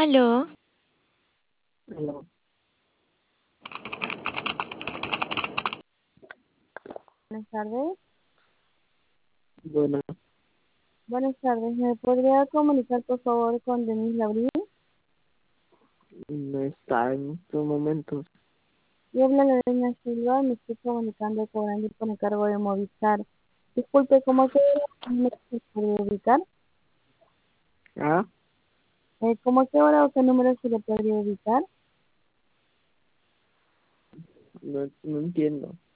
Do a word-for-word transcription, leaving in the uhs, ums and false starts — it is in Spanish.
Aló, Aló, Buenas tardes. bueno, Buenas tardes. ¿Me podría comunicar, por favor, con Denise Labrín? no está en estos momentos. Yo hablo de Doña Silva, me estoy comunicando con Andy por encargo de Movistar. Disculpe, ¿cómo que número se puede ubicar? Ah, Eh, ¿Cómo qué hora o qué número se le podría ubicar? no, no entiendo.